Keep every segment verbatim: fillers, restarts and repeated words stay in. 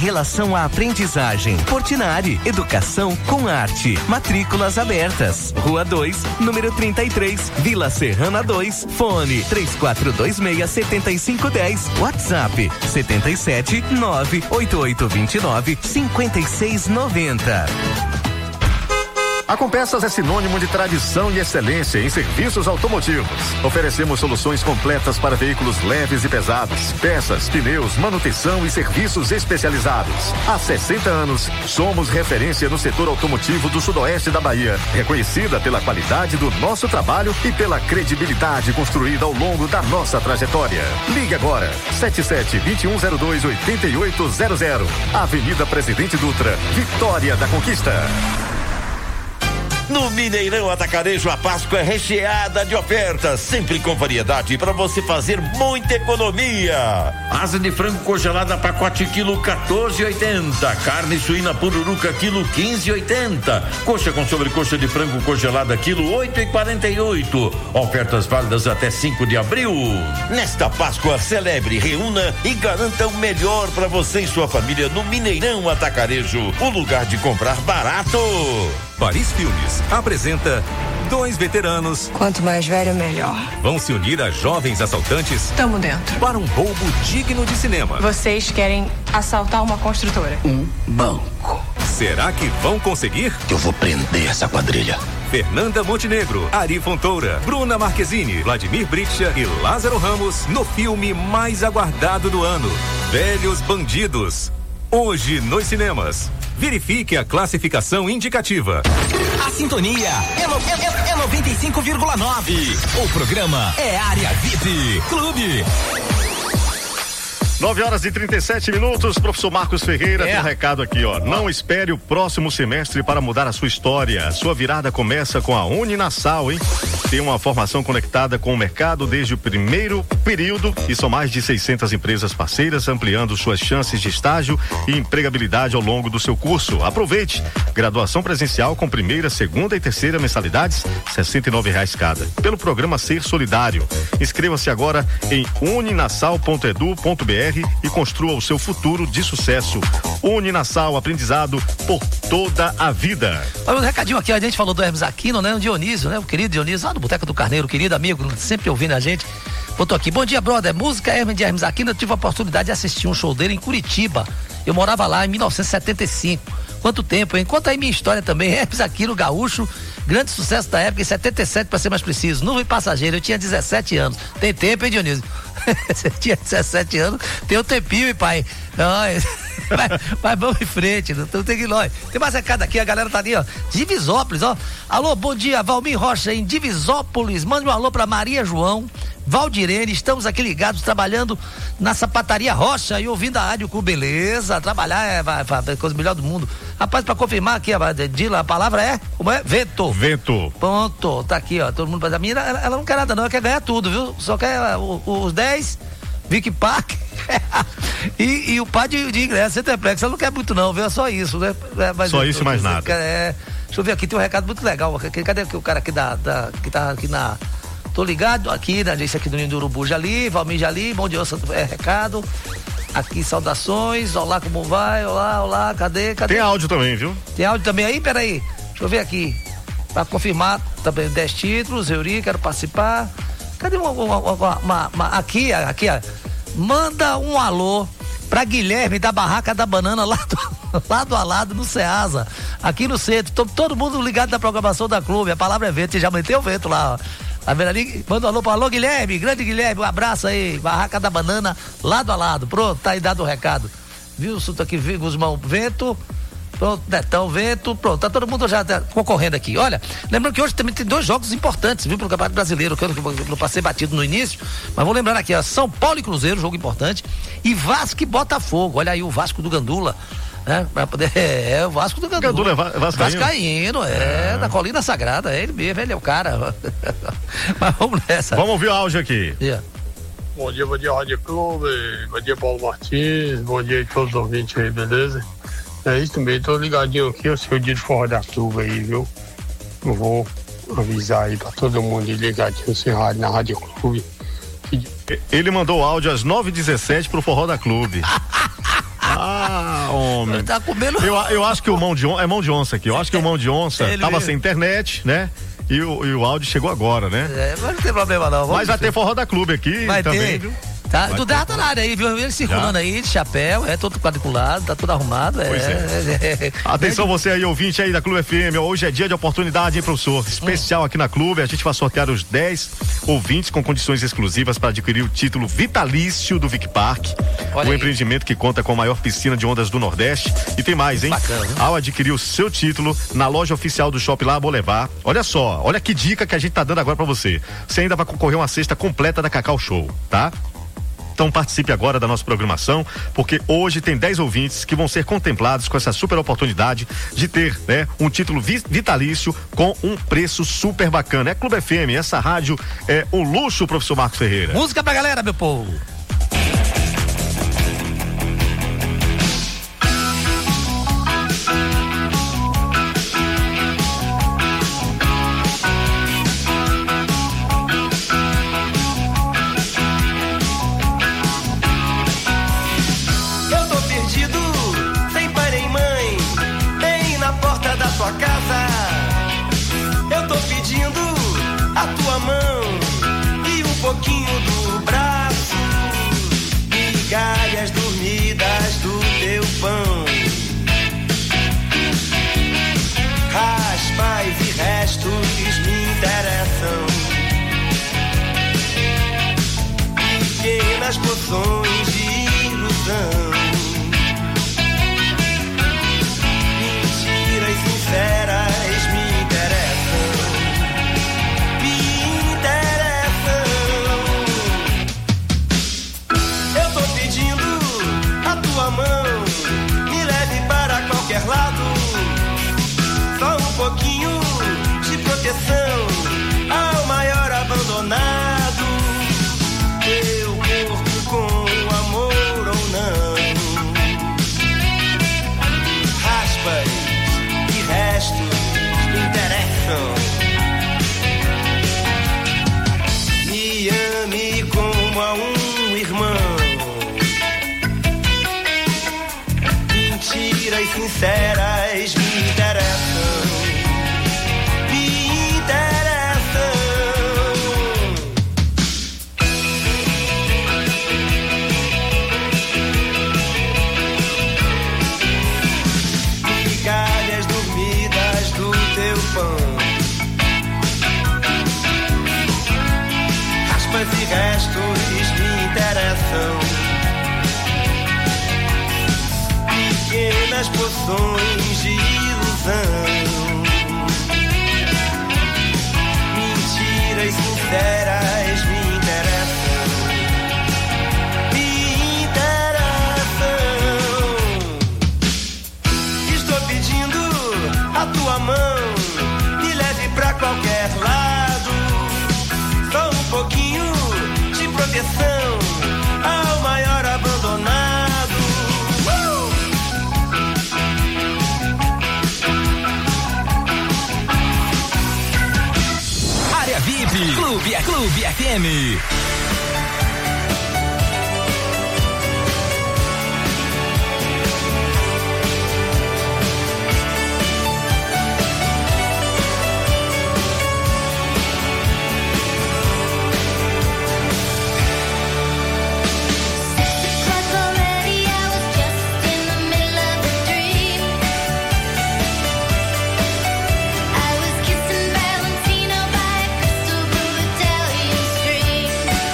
relação à aprendizagem. Portinari, educação com arte. Matrículas abertas. Rua dois, número trinta e três, Vila Serrana dois. Fone três quatro dois seis, sete cinco um zero. WhatsApp setenta e sete, nove oito oito dois nove, cinco seis nove zero. A Compeças é sinônimo de tradição e excelência em serviços automotivos. Oferecemos soluções completas para veículos leves e pesados, peças, pneus, manutenção e serviços especializados. Há sessenta anos, somos referência no setor automotivo do sudoeste da Bahia, reconhecida pela qualidade do nosso trabalho e pela credibilidade construída ao longo da nossa trajetória. Ligue agora, sete sete, dois um zero dois, oito oito zero zero. Avenida Presidente Dutra, Vitória da Conquista. No Mineirão Atacarejo, a Páscoa é recheada de ofertas, sempre com variedade para você fazer muita economia. Asa de frango congelada pacote quilo quatorze e oitenta, carne suína pururuca quilo quinze e oitenta, coxa com sobrecoxa de frango congelada quilo oito e quarenta e oito. Ofertas válidas até cinco de abril. Nesta Páscoa, celebre, reúna e garanta o melhor para você e sua família no Mineirão Atacarejo, o lugar de comprar barato. Paris Filmes apresenta dois veteranos. Quanto mais velho, melhor. Vão se unir a jovens assaltantes. Tamo dentro. Para um roubo digno de cinema. Vocês querem assaltar uma construtora? Um banco. Será que vão conseguir? Eu vou prender essa quadrilha. Fernanda Montenegro, Ari Fontoura, Bruna Marquezine, Vladimir Bricha e Lázaro Ramos no filme mais aguardado do ano, Velhos Bandidos. Hoje nos cinemas. Verifique a classificação indicativa. A sintonia é, no, é, é noventa e cinco vírgula nove. O programa é Área V I P Clube. nove horas e trinta e sete minutos, professor Marcos Ferreira É. tem um recado aqui, ó. Não espere o próximo semestre para mudar a sua história. A sua virada começa com a Uninasal, hein? Tem uma formação conectada com o mercado desde o primeiro período e são mais de seiscentas empresas parceiras, ampliando suas chances de estágio e empregabilidade ao longo do seu curso. Aproveite! Graduação presencial com primeira, segunda e terceira mensalidades, sessenta e nove reais cada. Pelo programa Ser Solidário. Inscreva-se agora em uninasal ponto edu ponto br e construa o seu futuro de sucesso. Uninasal, aprendizado por toda a vida. Olha um recadinho aqui, a gente falou do Hermes Aquino, né? O Dionísio, né? O querido Dionísio, lá do Boteco do Carneiro, querido amigo, sempre ouvindo a gente. Botou aqui, bom dia, brother, música Hermes de Hermes Aquino, eu tive a oportunidade de assistir um show dele em Curitiba. Eu morava lá em mil novecentos e setenta e cinco. Quanto tempo, hein? Conta aí minha história também, Hermes Aquino, gaúcho, grande sucesso da época, em setenta e sete pra ser mais preciso, nuvem passageiro, eu tinha dezessete anos. Tem tempo, hein, Dionísio? Você tinha dezessete anos, tem um tempinho, hein, pai? Não, mas, mas vamos em frente, não tem que ir longe. Tem mais recado aqui, a galera tá ali, ó. Divisópolis, ó. Alô, bom dia, Valmir Rocha em Divisópolis. Mande um alô pra Maria João, Valdirene, estamos aqui ligados, trabalhando na sapataria Rocha e ouvindo a rádio com beleza. Trabalhar é a coisa melhor do mundo. Rapaz, pra confirmar aqui, a, a palavra é, como é? Vento. Vento. Pronto, tá aqui, ó. Todo mundo, a menina, ela, ela não quer nada não, ela quer ganhar tudo, viu? Só quer o, os dez, Vic Park e, e o par de, de ingresso, Centerplex. Ela não quer muito não, viu? É só isso, né? É, mas só isso e mais nada. Quer, é, deixa eu ver aqui, tem um recado muito legal. Cadê o cara aqui da, da que tá aqui na... Tô ligado aqui na agência aqui do Ninho do Urubu Jali, Valmir Jali, bom dia, é recado. Aqui, saudações, olá, como vai? Olá, olá, cadê? cadê? Tem áudio também, viu? Tem áudio também aí? Peraí, deixa eu ver aqui. Pra confirmar também dez títulos, Euri, quero participar. Cadê uma, uma, uma, uma, uma aqui, aqui, ó. Manda um alô pra Guilherme da Barraca da Banana lá do, lado a lado no Ceasa, aqui no centro. Tô, todo mundo ligado na programação da clube, a palavra é vento, já meteu o vento lá, ó. Tá vendo ali? Manda um alô pra alô, Guilherme, grande Guilherme, um abraço aí, Barraca da Banana, lado a lado. Pronto, tá aí dado o recado. Viu, Suto aqui, Guzmão, vento. Pronto, Netão, vento, pronto, tá todo mundo já tá concorrendo aqui. Olha, lembrando que hoje também tem dois jogos importantes, viu, pro Campeonato Brasileiro, que eu não passei batido no início, mas vou lembrar aqui, ó, São Paulo e Cruzeiro, jogo importante, e Vasco e Botafogo. Olha aí o Vasco do Gandula, né, pra poder, é, é o Vasco do Gandula. Gandula é va- vascaíno. Vascaíno, é, é, da Colina Sagrada, é ele mesmo, ele é o cara. Mas vamos nessa. Vamos ouvir o áudio aqui. Yeah. Bom dia, bom dia, Rádio Clube, bom dia, Paulo Martins, bom dia a todos os ouvintes aí, beleza? É isso mesmo, tô ligadinho aqui, o seu dia de forró da Clube aí, viu? Eu vou avisar aí pra todo mundo ir ligadinho sem rádio, na Rádio Clube. Ele mandou o áudio às nove e dezessete pro Forró da Clube. Ah, né? Ele tá comendo. Eu, eu acho que o mão de onça, é mão de onça aqui, eu acho que o mão de onça Ele tava mesmo. sem internet, né? E o, e o áudio chegou agora, né? É, mas não tem problema não. Vamos Mas vai ter forró da clube aqui Vai também, ter. viu? Tá, Vai do ter. Derra tá na área aí, viu? Ele circulando Já. aí, de chapéu, é todo quadriculado, tá tudo arrumado. É, Pois é. é, é. Atenção você aí, ouvinte aí da Clube F M, hoje é dia de oportunidade, hein, professor? Especial aqui na Clube, a gente vai sortear os dez ouvintes com condições exclusivas para adquirir o título vitalício do Vic Park, Olha o aí. empreendimento que conta com a maior piscina de ondas do Nordeste. E tem mais, hein? Bacana, viu? Ao adquirir o seu título na loja oficial do Shopping La Boulevard, olha só, olha que dica que a gente tá dando agora para você. Você ainda vai concorrer uma cesta completa da Cacau Show, tá? Então participe agora da nossa programação, porque hoje tem dez ouvintes que vão ser contemplados com essa super oportunidade de ter, né, um título vi- vitalício com um preço super bacana. É Clube F M, essa rádio é o luxo, professor Marcos Ferreira. Música pra galera, meu povo. Eu tô perdido, sem pai nem mãe, bem na porta da tua casa. Eu tô pedindo a tua mão e um pouquinho do braço, migalhas dormidas do teu pão, raspas e restos me interessam, pequenas poções de ilusão. Mentiras sinceras me interessam, me interessam. Eu tô pedindo a tua mão, me leve para qualquer lado, só um pouquinho de proteção ao maior abandonado. Teu corpo com amor ou não, raspas e restos me interessam. Me ame como a um irmão, mentiras sinceras me interessam, me interessam. Migalhas dormidas do teu pão, raspas e restos me interessam, pequenas poções de ilusão, mentiras sinceras me interessam, me interessam. Estou pedindo a tua mão, me leve pra qualquer lado, só um pouquinho de proteção ao maior abandonado. Uh! Área V I P, Clube, Clube F M. I was kissing Valentino by a crystal blue Italian stream.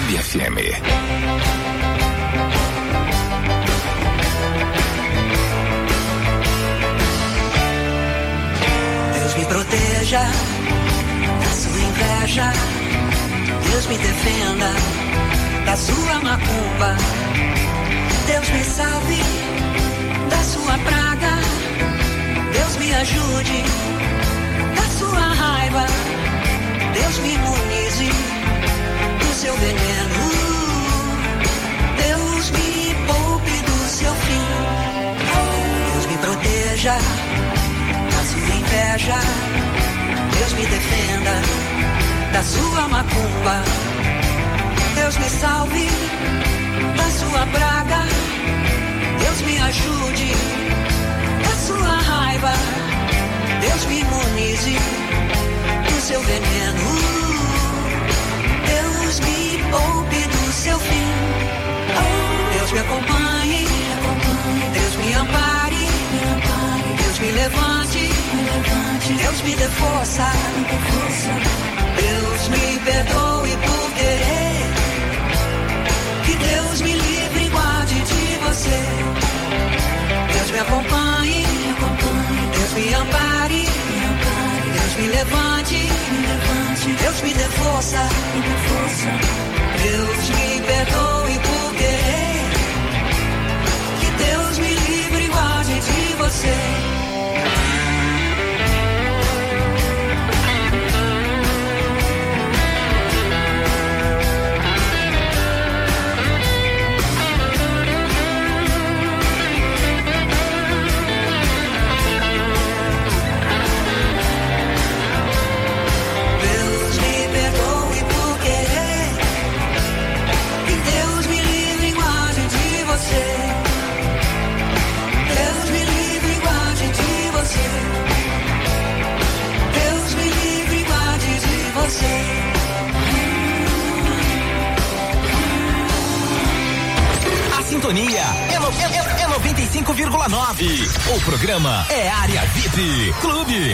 Clube F M. Deus me proteja da sua inveja, Deus me defenda da sua macumba, Deus me salve da sua praga, Deus me ajude da sua raiva, Deus me imunize do seu veneno, Deus me poupe do seu fim, Deus me proteja da sua inveja, Deus me defenda da sua macumba, Deus me salve da sua praga, Deus me ajude da sua raiva, Deus me imunize do seu veneno, Deus me poupe do seu fim, Deus me acompanhe, Deus me ampare, Deus me levante, Deus me dê força, Deus me perdoe por querer, que Deus me livre e guarde de você, Deus me acompanhe, Deus me ampare, Deus me levante, Deus me dê força, Deus me perdoe por querer, que Deus me livre e guarde de você. A sintonia é, no, é, é noventa e cinco vírgula nove. O programa é Área V I P Clube.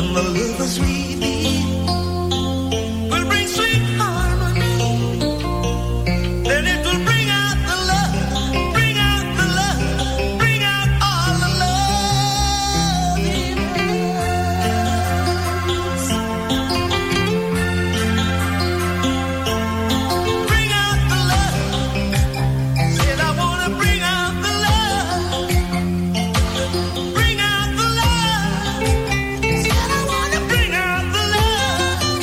and the lovers we be will bring sweet harmony. Then it will bring out the love, bring out the love, bring out all the love in us. Bring out the love. Said I wanna bring out the love. Bring out the love. Said I wanna bring out the love.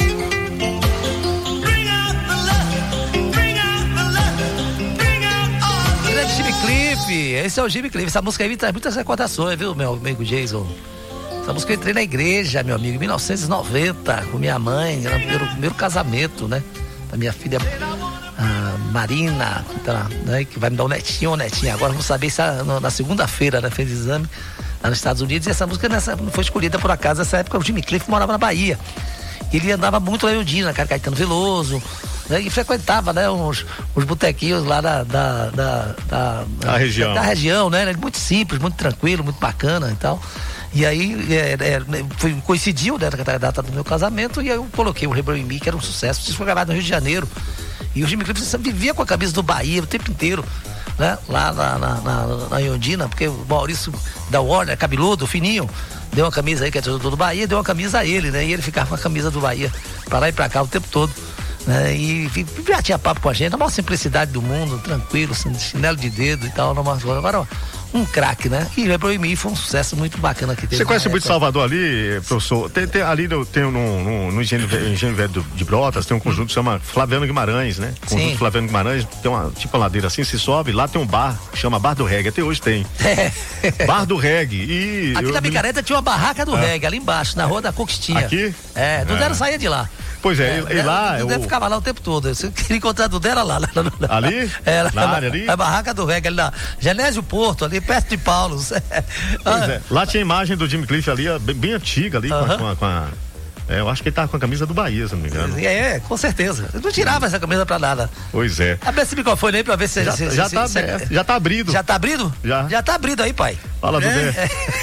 Bring out the love. Bring out the love. Bring out all the Grande Jimmy Cliff, esse é o Jimmy Cliff. Essa música aí me traz muitas recordações, viu, meu amigo Jason? Essa música eu entrei na igreja, meu amigo, em mil novecentos e noventa, com minha mãe, era o primeiro, primeiro casamento, né? Da minha filha ah, Marina, tá, né? Que vai me dar um netinho ou netinha. Agora vamos saber se a, no, na segunda-feira, né? Fez exame lá nos Estados Unidos. E essa música nessa, não foi escolhida por acaso. Nessa época o Jimmy Cliff morava na Bahia. Ele andava muito lá em Ondina, cara, Caetano Veloso, né? E frequentava, né, uns, uns botequinhos lá da da, da, da, Da região. da região, né? Ele muito simples, muito tranquilo, muito bacana e tal. E aí é, é, foi, coincidiu, né, com a data do meu casamento, e aí eu coloquei o Rebel em mim, que era um sucesso. Isso foi gravado no Rio de Janeiro. E o Jimmy Cliff sempre vivia com a camisa do Bahia o tempo inteiro, né? Lá na, na, na, na Iondina, porque o Maurício da Warner, cabeludo, fininho, deu uma camisa aí, que é do do Bahia, deu uma camisa a ele, né? E ele ficava com a camisa do Bahia pra lá e pra cá o tempo todo, né? E já tinha papo com a gente, a maior simplicidade do mundo, tranquilo, assim, chinelo de dedo e tal. Numa... Agora, ó, um craque, né? E Rebel em mim foi um sucesso muito bacana que teve. Você conhece na muito época. Salvador ali, professor? Tem, tem, ali no, tem no, no, no Engenho, Engenho Velho do- de Brotas, tem um conjunto que chama Flaviano Guimarães, né? Conjunto Sim. Flaviano Guimarães, tem uma tipo uma ladeira assim, se sobe, lá tem um bar, que chama Bar do Reggae, até hoje tem. Bar do Reggae. E Aqui eu na me- Micareta tinha uma barraca do Ah. reggae, ali embaixo, na Rua da Conquistinha. Aqui? É, Dudero Ah. saía de lá. Pois é, e- e lá O Dudero o- ficava lá o tempo todo. Você queria encontrar Dudero era lá. lá, lá, lá. Ali? É, lá, Na lá, área ali? A barraca do reggae, ali na Genésio Porto, ali perto de Paulo. Pois é, lá tinha a imagem do Jimmy Cliff ali, ó, bem, bem antiga ali, com a- Aham. com a. com a- é, eu acho que ele tava com a camisa do Bahia, se não me engano. É, com certeza. Eu não tirava essa camisa pra nada. Pois é. Abre esse microfone aí pra ver se... Já, se, já, se, tá, se, aberto, já tá abrido. Já tá abrido? Já. Já tá abrido aí, pai. Fala, Dudé.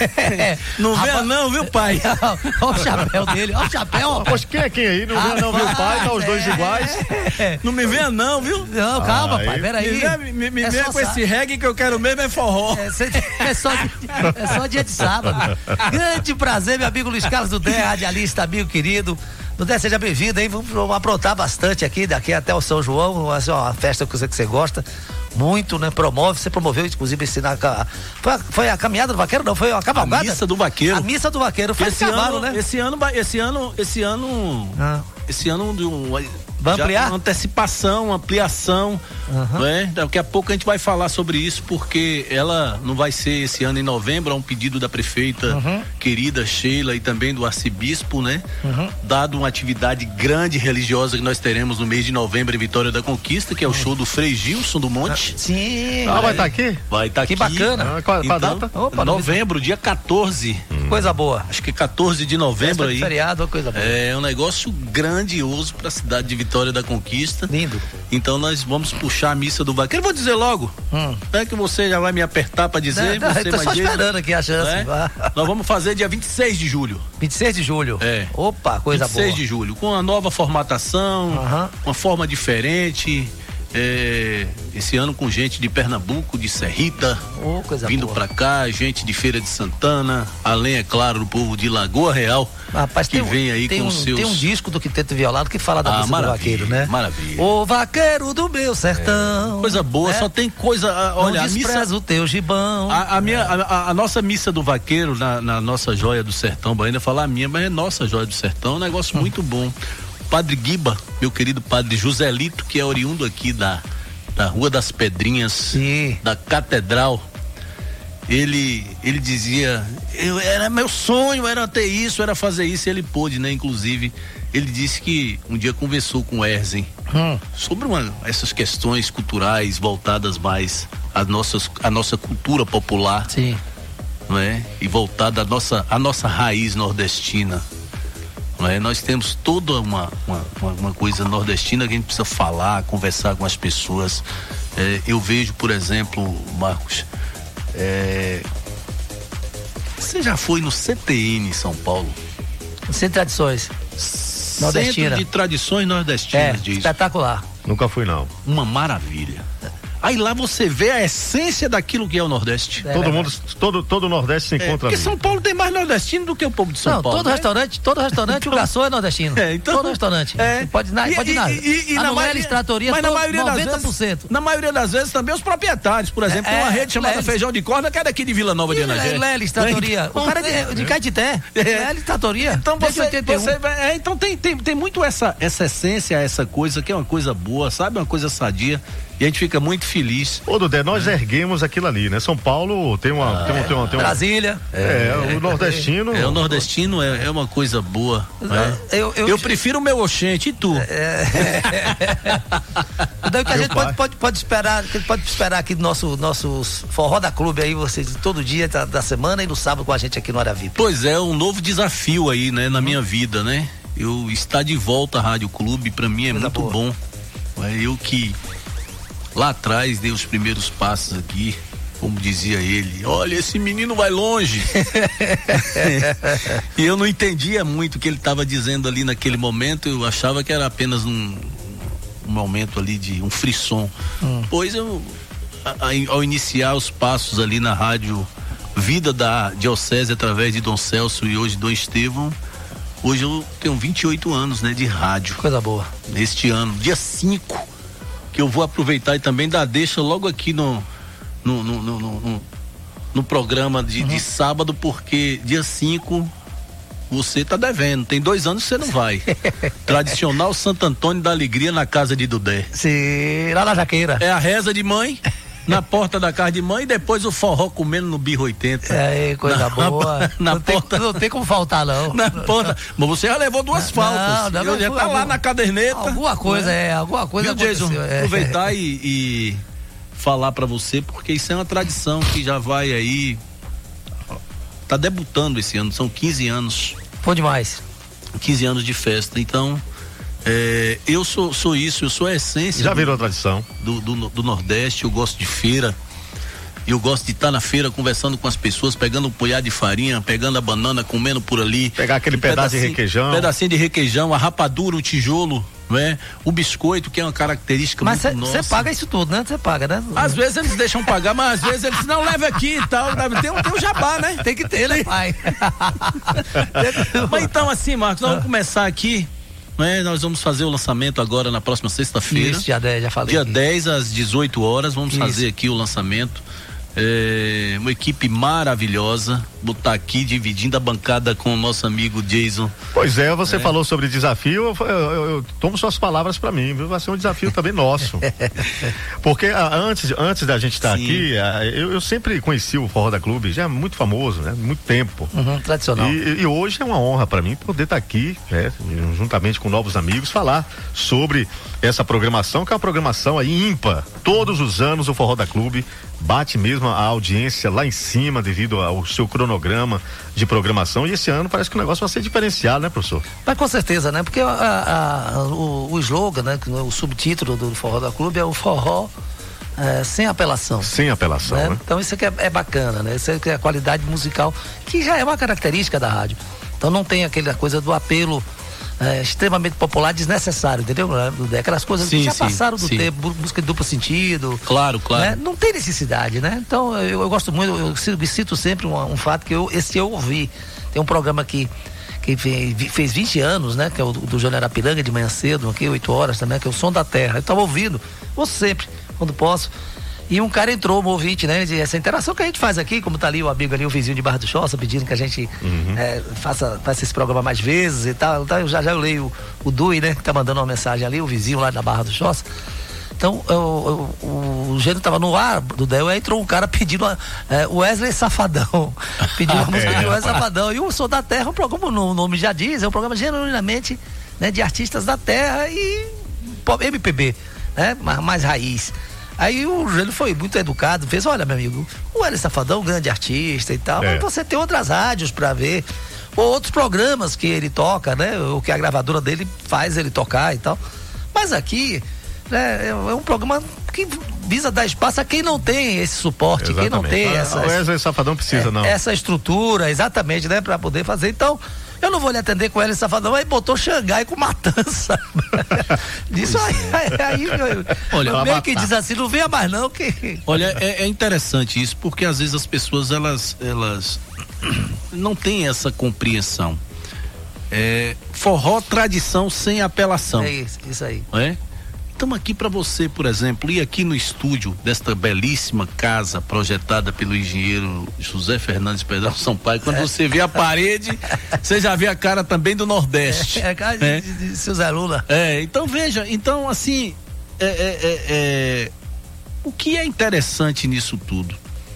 Não venha não, viu, pai? Olha o chapéu dele, olha o chapéu, ó. Poxa, quem é quem aí? Não vê não, viu, pai? Tá os dois iguais. Não me venha não, viu? Não, calma, Aí. pai, peraí. Me venha, me, me É venha só com sa- esse reggae que eu quero mesmo é forró. É, cê- é só, é só dia de sábado. Grande prazer, meu amigo Luiz Carlos Dudé, radialista, amigo querido. Dudé, seja bem-vindo, hein? Vamos, vamos aprontar bastante aqui, daqui até o São João, uma, uma festa que você, que você gosta muito, né? Promove, você promoveu, inclusive, esse, na, foi, a, foi a caminhada do vaqueiro, não? Foi a cavalgada? A missa do vaqueiro. A missa do vaqueiro, foi Esse cavalo, ano, né? esse ano, vai- esse ano, esse ano, Ah. esse ano de um, Vai já ampliar? uma antecipação, uma ampliação, Aham. né? Daqui a pouco a gente vai falar sobre isso, porque ela não vai ser esse ano em novembro, é um pedido da prefeita Uhum. querida Sheila e também do arcebispo, né? Uhum. Dado uma atividade grande religiosa que nós teremos no mês de novembro em Vitória da Conquista, que é o show do Frei Gilson do Monte. Sim. Ah, vai estar aqui? Vai estar Que aqui. bacana. Ah, qual, qual a Então, data? Opa, novembro, dia quatorze. Coisa boa. Acho que quatorze de novembro Festa de aí. feriado, coisa boa. É um negócio grandioso para a cidade de Vitória da Conquista. Lindo. Então nós vamos puxar a missa do vaqueiro. Vou dizer logo. Hum. Não é que você já vai me apertar para dizer. Não, não, você eu tô só mais jeito, esperando aqui a chance. né? Nós vamos fazer dia vinte e seis de julho. vinte e seis de julho. É. Opa, coisa vinte e seis boa. de julho. Com a nova formatação, Aham. uma forma diferente. É, esse ano com gente de Pernambuco, de Serrita, Oh, coisa vindo boa. pra cá, gente de Feira de Santana, além, é claro, do povo de Lagoa Real, Rapaz, que tem, um- vem aí tem com um, seus... tem um disco do Quinteto Violado que fala da Ah, música do maravilha, vaqueiro, né? maravilha. O vaqueiro do meu sertão. Coisa boa, né? só tem coisa. ah, Não Olha, a despreza missa. o teu gibão. A, a minha, a, a nossa missa do vaqueiro na, na nossa joia do sertão, ainda falar a minha, mas é nossa joia do sertão, é um negócio Hum. muito bom. O padre Guiba, meu querido padre Joselito, que é oriundo aqui da, da Rua das Pedrinhas, Sim. da Catedral, ele, ele dizia, eu, era meu sonho, era ter isso, era fazer isso, e ele pôde, né? Inclusive, ele disse que um dia conversou com o Erzen Hum. sobre uma, essas questões culturais voltadas mais à, nossas, à nossa cultura popular, Sim. não é? E voltada à nossa, à nossa raiz nordestina. Não é? Nós temos toda uma, uma, uma- uma coisa nordestina que a gente precisa falar, conversar com as pessoas. É, eu vejo, por exemplo, Marcos, é, você já foi no C T N em São Paulo? Centro de Tradições. Nordestina. Centro de Tradições Nordestinas, é, diz. Espetacular. Nunca fui, não. Uma maravilha. Aí lá você vê a essência daquilo que é o Nordeste. É, todo mundo, todo, todo o Nordeste se encontra é, porque ali. São Paulo tem mais nordestino do que o povo de São não, Paulo. Todo né? restaurante, todo restaurante, então, o garçom é nordestino. É, então, todo restaurante. É. Pode, na, e, pode ir na, e, e, e a na maioria, Tratoria, mas todo, na maioria noventa das por cento. vezes, na maioria das vezes também os proprietários, por exemplo, É, tem uma rede é, chamada Lelis. Feijão de Corda, que é daqui de Vila Nova de Anagé. Lelis Tratoria. O cara é de, de Caetité. É. Lelis Tratoria. Então desde você, oitenta e um. você é, então tem, tem, tem muito essa, essa essência, essa coisa que é uma coisa boa, sabe? Uma coisa sadia. E a gente fica muito feliz. Ô, Dudé, nós é. erguemos aquilo ali, né? São Paulo tem uma. Ah, tem uma, tem uma, tem uma Brasília. É, é, o nordestino. É, o nordestino é, é uma coisa boa. Né? Eu, eu, eu prefiro o meu Oxente, e tu? É. Então, que a gente pode, pode, pode esperar, que pode esperar aqui do nosso, nosso Forró da Clube aí, vocês todo dia da, da semana e no sábado com a gente aqui no Área V I P. Pois é, um novo desafio aí, né, na minha vida, né? Eu estar de volta à Rádio Clube, pra mim é coisa muito boa. Bom. É eu que lá atrás dei os primeiros passos aqui, como dizia ele, olha, esse menino vai longe. E eu não entendia muito o que ele estava dizendo ali naquele momento, eu achava que era apenas um, um momento ali de um frisson. Hum. Pois eu, a, a, ao iniciar os passos ali na rádio Vida da Diocese através de Dom Celso e hoje Dom Estevão, hoje eu tenho vinte e oito anos, né, de rádio. Coisa boa. Neste ano, dia cinco, que eu vou aproveitar e também dar deixa logo aqui no no, no, no, no, no programa de, uhum. de sábado, porque dia cinco você tá devendo, tem dois anos que você não vai. Tradicional Santo Antônio da Alegria na casa de Dudé. Sim, lá na Jaqueira. É a reza de mãe na porta da casa de mãe e depois o forró comendo no Birro oitenta. É, coisa na, boa. Na, na não, porta, tem, não tem como faltar, não. Na porta. Mas você já levou duas não, faltas. Não, não, eu já tá alguma, lá na caderneta. Alguma coisa, é, é alguma coisa Viu, Jason? É. Aproveitar e, e falar pra você, porque isso é uma tradição que já vai aí, tá debutando esse ano, são quinze anos. Foi demais. quinze anos de festa, então é, eu sou, sou isso, eu sou a essência. Já do, virou tradição. Do, do, do Nordeste, eu gosto de feira. Eu gosto de estar na feira conversando com as pessoas, pegando um punhado de farinha, pegando a banana, comendo por ali. Pegar aquele um pedaço de requeijão. Pedacinho de requeijão, a rapadura, o tijolo, né? O biscoito, que é uma característica mas muito nossa. Mas você paga isso tudo, né? Você paga, né? Às vezes eles deixam pagar, mas às vezes eles não leva aqui e tal. Tem, tem um jabá, né? Tem que ter, né, pai? Mas então assim, Marcos, nós vamos começar aqui. Né? Nós vamos fazer o lançamento agora na próxima sexta-feira. Isso, dia dez, já falei. Dia aqui. dez às dezoito horas, vamos Isso. fazer aqui o lançamento. É, uma equipe maravilhosa, botar aqui dividindo a bancada com o nosso amigo Jason. Pois é, você é. falou sobre desafio, eu, eu, eu, eu tomo suas palavras para mim, viu? Vai ser um desafio também nosso. Porque a, antes, antes da gente estar aqui, a, eu, eu sempre conheci o Forró da Clube, já é muito famoso, né? Muito tempo. Uhum, tradicional. E, e hoje é uma honra para mim poder estar aqui, né? Juntamente com novos amigos, falar sobre essa programação, que é uma programação aí ímpar. Todos os anos o Forró da Clube bate mesmo a audiência lá em cima devido ao seu cronograma de programação, e esse ano parece que o negócio vai ser diferenciado, né, professor? Mas com certeza, né? Porque a, a, o, o slogan, né? O subtítulo do Forró da Clube é o forró é, sem apelação. Sem apelação, né? né? Então isso aqui é, é bacana, né? Isso aqui é a qualidade musical, que já é uma característica da rádio. Então não tem aquela coisa do apelo É, extremamente popular, desnecessário, entendeu? Aquelas coisas sim, que já sim, passaram do sim. tempo, música de duplo sentido. Claro, claro. Né? Não tem necessidade, né? Então eu, eu gosto muito, eu cito sempre um, um fato que eu, esse eu ouvi. Tem um programa que, que fez, fez vinte anos, né? Que é o do Jânio Arapiranga, de manhã cedo, aqui, oito horas também, que é o Som da Terra. Eu estava ouvindo, ouço sempre, quando posso. E um cara entrou, um ouvinte, né? De essa interação que a gente faz aqui, como tá ali o amigo ali, o vizinho de Barra do Choça, pedindo que a gente uhum. é, faça, faça esse programa mais vezes e tal. Então, eu já já eu leio o, o Dui, né? Que tá mandando uma mensagem ali, o vizinho lá da Barra do Choça. Então, eu, eu, o Gênero tava no ar do Del, aí entrou um cara pedindo uma, é, Wesley Safadão. Pediu uma música de Wesley Safadão. E o Som da Terra, um programa, o nome já diz, é um programa genuinamente, né, de artistas da terra e M P B, né? Mais, mais raiz. Aí o Jânio foi muito educado, fez, olha, meu amigo, o Wesley Safadão, grande artista e tal, é. Mas você tem outras rádios pra ver, ou outros programas que ele toca, né? O que a gravadora dele faz ele tocar e tal. Mas aqui, né, é um programa que visa dar espaço a quem não tem esse suporte, exatamente. Quem não tem essa... O Wesley Safadão precisa, é, não. Essa estrutura, exatamente, né? Pra poder fazer. Então, Eu não vou lhe atender com ela, safadão. Aí botou Xangai com matança. Disso aí, aí, aí olha, eu meio que diz assim, não venha mais não. Que... Olha, é, é interessante isso, porque às vezes as pessoas, elas, elas não têm essa compreensão. É, forró, tradição sem apelação. É isso, isso aí. É? Estamos aqui para você, por exemplo, ir aqui no estúdio desta belíssima casa projetada pelo engenheiro José Fernandes Pedrão Sampaio. Quando é. você vê a parede, você já vê a cara também do Nordeste. É, é a cara é. de, de, de seu Zé Lula. É, então veja, então assim, é, é, é, é, o que é interessante nisso tudo?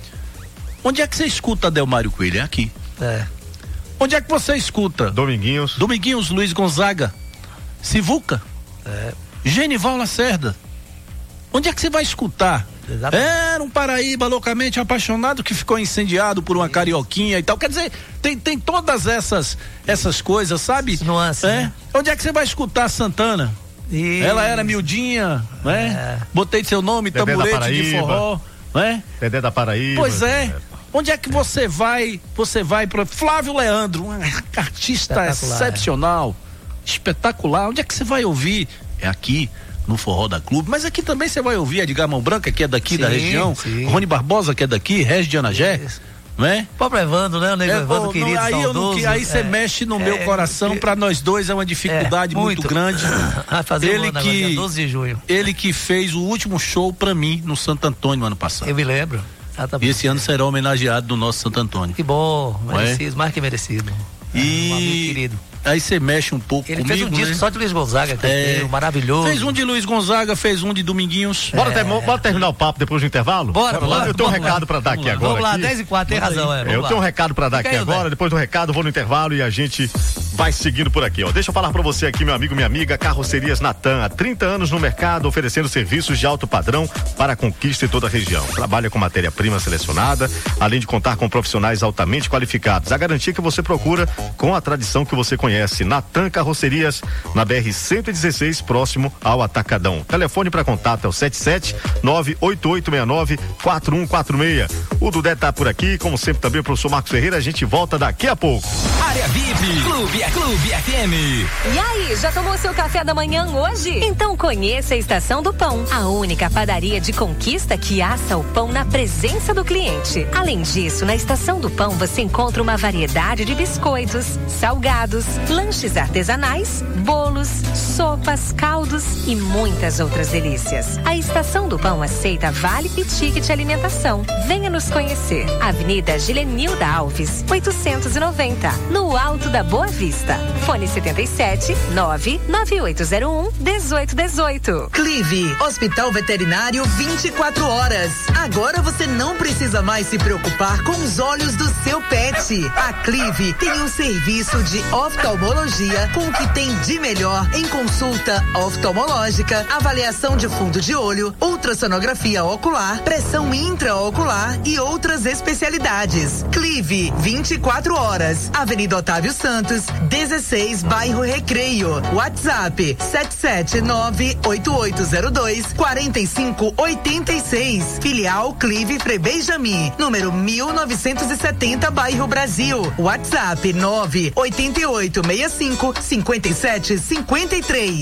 Onde é que você escuta Adelmário Coelho? É aqui. É. Onde é que você escuta? Dominguinhos. Dominguinhos, Luiz Gonzaga, Sivuca. É. Genival Lacerda. Onde é que você vai escutar? Exatamente. Era um Paraíba loucamente apaixonado que ficou incendiado por uma carioquinha e tal. Quer dizer, tem, tem todas essas essas coisas, sabe? Nuances, é? né? Onde é que você vai escutar Santana? E... Ela era miudinha, né? É. Botei seu nome, Dedé tamborete de forró, né? Dedé da Paraíba. Pois é. é. Onde é que você vai? Você vai para Flávio Leandro, um artista excepcional, é. espetacular. Onde é que você vai ouvir? É aqui no Forró da Clube, mas aqui também você vai ouvir Edgar Mão Branca, que é daqui sim, da região, sim. Rony Barbosa, que é daqui, Regis de Anagé, não é? O próprio Evandro, né? O Nego é, Evandro, não, querido, aí saudoso. Eu não, aí você é, mexe no é, meu coração, é, para nós dois é uma dificuldade é, muito. muito grande. Vai fazer ele um ano, que, dia doze de junho. Ele que fez o último show para mim no Santo Antônio ano passado. Eu me lembro. E esse ano será homenageado no nosso Santo Antônio. Que bom, merecido, é? mais que merecido. E um amigo querido. Aí você mexe um pouco ele comigo, fez um né? disco só de Luiz Gonzaga, que é, é maravilhoso. Fez um de Luiz Gonzaga, fez um de Dominguinhos. É. Bora, ter, bora terminar o papo depois do intervalo? Bora, bora. bora eu tenho um recado para dar aqui lá. agora. Vamos lá, aqui. dez e quatro, tem vamos razão. É, eu lá. tenho um recado para dar Fica aqui aí, agora, depois do recado vou no intervalo e a gente vai seguindo por aqui, ó. Deixa eu falar para você aqui, meu amigo, minha amiga, Carrocerias Natan, há trinta anos no mercado, oferecendo serviços de alto padrão para a conquista em toda a região. Trabalha com matéria-prima selecionada, além de contar com profissionais altamente qualificados. A garantia que você procura com a tradição que você conhece. Natan Carrocerias, na B R cento e dezesseis, próximo ao Atacadão. Telefone para contato é o sete sete nove oito oito seis nove quatro um quatro seis. O Dudé tá por aqui, como sempre também o professor Marcos Ferreira, a gente volta daqui a pouco. Área V I P, Clube é Clube F M. E aí, já tomou seu café da manhã hoje? Então conheça a Estação do Pão, a única padaria de Conquista que assa o pão na presença do cliente. Além disso, na Estação do Pão você encontra uma variedade de biscoitos, salgados, lanches artesanais, bolos, sopas, caldos e muitas outras delícias. A Estação do Pão aceita vale e ticket alimentação. Venha nos conhecer. Avenida Gilenilda Alves, oitocentos e noventa, no Alto da Boa Vista. Fone setenta e sete, nove nove oito zero um, dezoito dezoito. Clive, Hospital Veterinário vinte e quatro horas. Agora você não precisa mais se preocupar com os olhos do seu pet. A Clive tem um serviço de oftalmologia com o que tem de melhor em consulta oftalmológica, avaliação de fundo de olho, ultrassonografia ocular, pressão intraocular e outras especialidades. Clive, vinte e quatro horas. Avenida Otávio Santos, dezesseis, bairro Recreio. WhatsApp sete sete nove oito oito zero dois quatro cinco oito seis. Filial Clive Frei Benjamin, número mil novecentos e setenta, bairro Brasil. WhatsApp nove oito oito seis cinco cinco sete cinco três.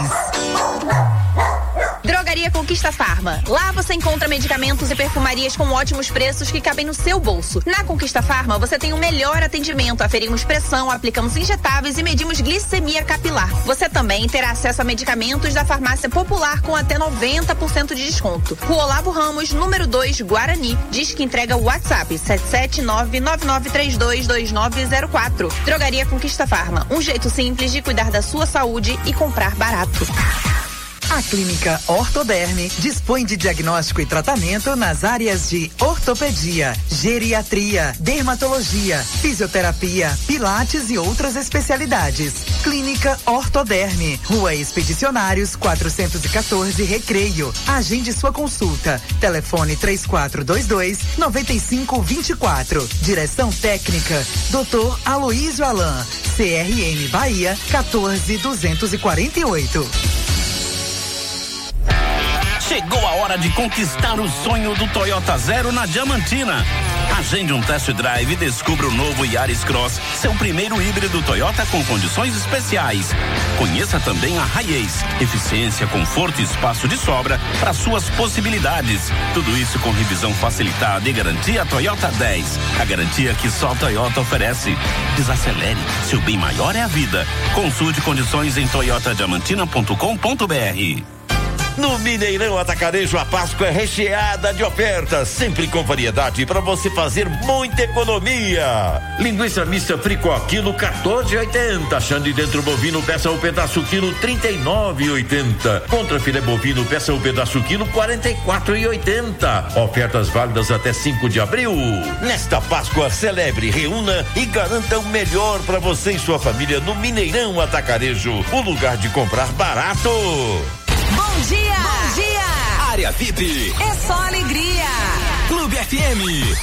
Drogaria Conquista Farma. Lá você encontra medicamentos e perfumarias com ótimos preços que cabem no seu bolso. Na Conquista Farma você tem o melhor atendimento. Aferimos pressão, aplicamos injetáveis e medimos glicemia capilar. Você também terá acesso a medicamentos da farmácia popular com até noventa por cento de desconto. Rua Olavo Ramos, número dois, Guarani. Diz que entrega o WhatsApp sete sete nove nove nove três dois dois nove zero quatro. Drogaria Conquista Farma. Um jeito simples de cuidar da sua saúde e comprar barato. A Clínica Ortoderme dispõe de diagnóstico e tratamento nas áreas de ortopedia, geriatria, dermatologia, fisioterapia, pilates e outras especialidades. Clínica Ortoderme, Rua Expedicionários quatrocentos e quatorze, Recreio. Agende sua consulta. Telefone três quatro dois dois nove cinco dois quatro. Direção técnica doutor Aloísio Alain. C R M Bahia quatorze duzentos e quarenta e oito. Chegou a hora de conquistar o sonho do Toyota Zero na Diamantina. Agende um test drive e descubra o novo Yaris Cross, seu primeiro híbrido Toyota com condições especiais. Conheça também a Hiace, eficiência, conforto e espaço de sobra para suas possibilidades. Tudo isso com revisão facilitada e garantia Toyota dez. A garantia que só a Toyota oferece. Desacelere, seu bem maior é a vida. Consulte condições em toyota diamantina ponto com ponto br. No Mineirão Atacarejo, a Páscoa é recheada de ofertas, sempre com variedade para você fazer muita economia. Linguiça mista Fricó, quilo quatorze e oitenta. Xande dentro bovino, peça o pedaço quilo trinta e nove e oitenta. Contra filé bovino, peça o pedaço quilo quarenta e quatro e oitenta. Ofertas válidas até cinco de abril. Nesta Páscoa, celebre, reúna e garanta o melhor para você e sua família no Mineirão Atacarejo, o lugar de comprar barato. Bom dia! Bom dia! Área V I P. É só alegria. Clube F M.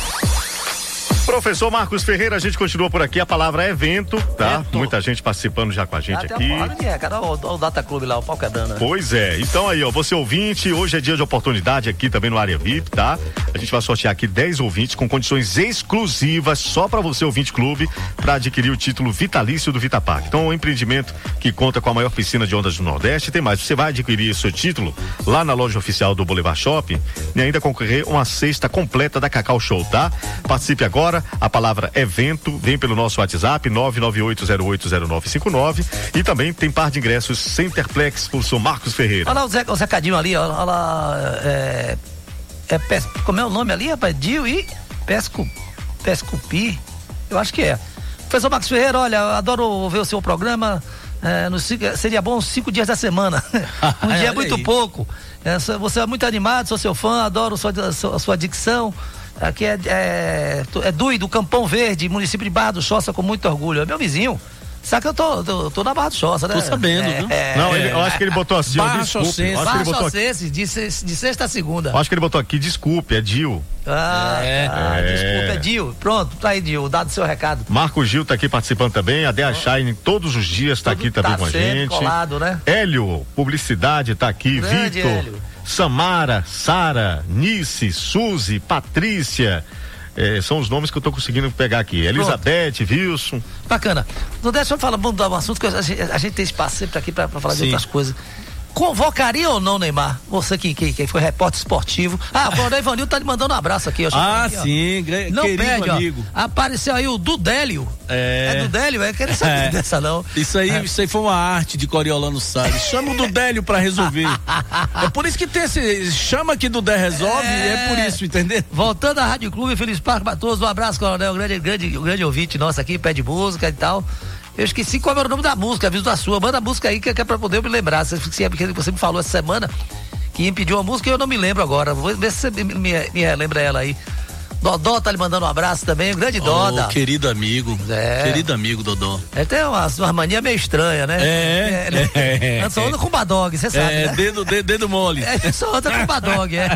Professor Marcos Ferreira, a gente continua por aqui. A palavra é evento, tá? Evento. Muita gente participando já com a gente Até aqui. É, cara, o, o Data Clube lá, o pau quebrando. Pois é. Então aí, ó, você ouvinte, hoje é dia de oportunidade aqui também no Área V I P, tá? A gente vai sortear aqui dez ouvintes com condições exclusivas só para você, ouvinte clube, para adquirir o título vitalício do Vitapark. Então, é um empreendimento que conta com a maior piscina de ondas do Nordeste. Tem mais, você vai adquirir seu título lá na loja oficial do Boulevard Shopping e ainda concorrer uma cesta completa da Cacau Show, tá? Participe agora, a palavra evento, vem pelo nosso WhatsApp nove nove oito zero oito zero nove cinco nove e também tem par de ingressos Centerplex por São Marcos Ferreira. Olha lá o, Zé, o Zecadinho ali, olha lá, é, é pes, como é o nome ali, rapaz? Dio e Pesco, Pescupi, eu acho que é. Professor Marcos Ferreira, olha, eu adoro ver o seu programa, é, no, seria bom cinco dias da semana, um dia é muito aí. pouco, é, você é muito animado, sou seu fã, adoro sua, sua, sua dicção. Aqui é, é, é Dui, do Campão Verde, município de Barra do Choça, com muito orgulho. É meu vizinho. Sabe que eu tô, tô, tô na Barra do Choça, né? Tô sabendo, é, viu? É, Não, ele, eu acho que ele botou assim, Barra desculpe. Chocense. Acho que Barra ele botou Chocense, aqui, de, se, de sexta a segunda. acho que ele botou aqui, desculpe, é Dil. Ah, É. ah, É. desculpa, é Dil. Pronto, tá aí, Dil, dado o seu recado. Marco Gil tá aqui participando também, a Dea Shine todos os dias tá Tudo aqui também tá com a sempre gente. colado, né? Hélio, publicidade, tá aqui, Grande Vitor, Hélio. Samara, Sara, Nice, Suzy, Patrícia. É, são os nomes que eu tô conseguindo pegar aqui. Elizabeth, Wilson. Bacana. Não deixa eu falar, vamos dar um assunto que a gente, a gente tem espaço sempre aqui pra, pra falar Sim. de outras coisas. Convocaria ou não, Neymar? Você que, que, que foi repórter esportivo. Ah, o Ivanildo tá lhe mandando um abraço aqui. Ó, Ah, aqui, ó. sim, gra- Não querido perde, amigo. ó. Apareceu aí o Dudélio. É. É Dudélio? É, queria saber É. dessa não. Isso aí, É. isso aí foi uma arte de Coriolano Salles. Chama o Dudélio pra resolver. É por isso que tem esse. Chama que Dudé resolve, é, é por isso, entendeu? Voltando à Rádio Clube, Feliz Parque pra todos. Um abraço, Coronel. Grande, grande, grande ouvinte nosso aqui, pede música e tal. Eu esqueci qual era o nome da música, aviso da sua. Manda a música aí que é pra poder eu me lembrar. Você, você me falou essa semana que me pediu uma música e eu não me lembro agora. Vou ver se você me, me, me relembra ela aí. Dodó tá lhe mandando um abraço também, o grande Doda. Oh, querido amigo. É. Querido amigo, Dodó. Ele tem umas, umas manias meio estranhas, né? É. Ele é, é, só anda com badog, você sabe, É, né? dedo, dedo, dedo mole. É, só anda com badog, é.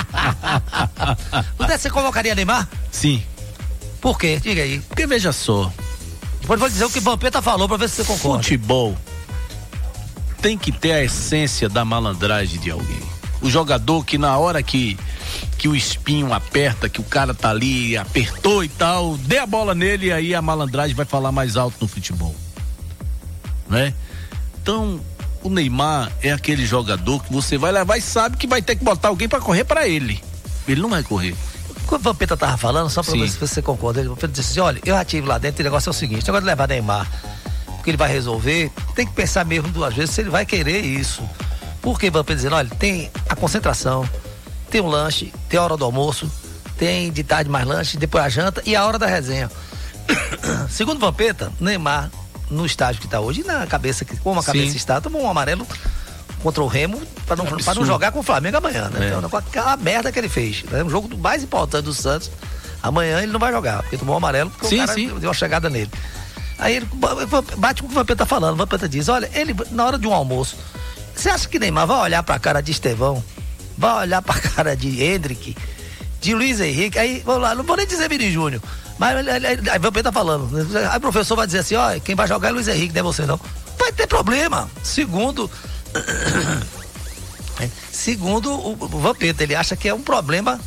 Você convocaria Neymar? Sim. Por quê? Diga aí. Porque veja só. Depois vou dizer o que o Vampeta falou pra ver se você concorda. Futebol tem que ter a essência da malandragem de alguém. O jogador que na hora que, que o espinho aperta, que o cara tá ali, apertou e tal, dê a bola nele e aí a malandragem vai falar mais alto no futebol. Né? Então, o Neymar é aquele jogador que você vai levar e sabe que vai ter que botar alguém pra correr pra ele. Ele não vai correr. Quando o Vampeta tava falando, só pra Sim. ver se você concorda, ele disse assim, olha, eu já tive lá dentro, o negócio é o seguinte, o negócio de levar Neymar, porque ele vai resolver, tem que pensar mesmo duas vezes se ele vai querer isso. Porque o Vampeta dizendo, olha, tem a concentração, tem o lanche, tem a hora do almoço, tem de tarde mais lanche, depois a janta e a hora da resenha. Segundo o Vampeta, Neymar, no estágio que tá hoje, na cabeça, que como a cabeça Sim. está, tomou um amarelo contra o Remo para não, pra não jogar com o Flamengo amanhã, né? É. Então, com aquela merda que ele fez. É um jogo mais importante do Santos. Amanhã ele não vai jogar, porque tomou um amarelo, porque Sim, o cara sim. deu uma chegada nele. Aí ele bate com o que o Vampeta tá falando. O Vampeta diz, olha, ele, na hora de um almoço, você acha que Neymar vai olhar pra cara de Estevão, vai olhar pra cara de Hendrick, de Luiz Henrique, aí, vamos lá, não vou nem dizer Vini Júnior, mas aí o Vampeta tá falando, aí o professor vai dizer assim, ó, quem vai jogar é Luiz Henrique, não é você não. Vai ter problema. Segundo... Segundo o, o Vampeta, ele acha que é um problema que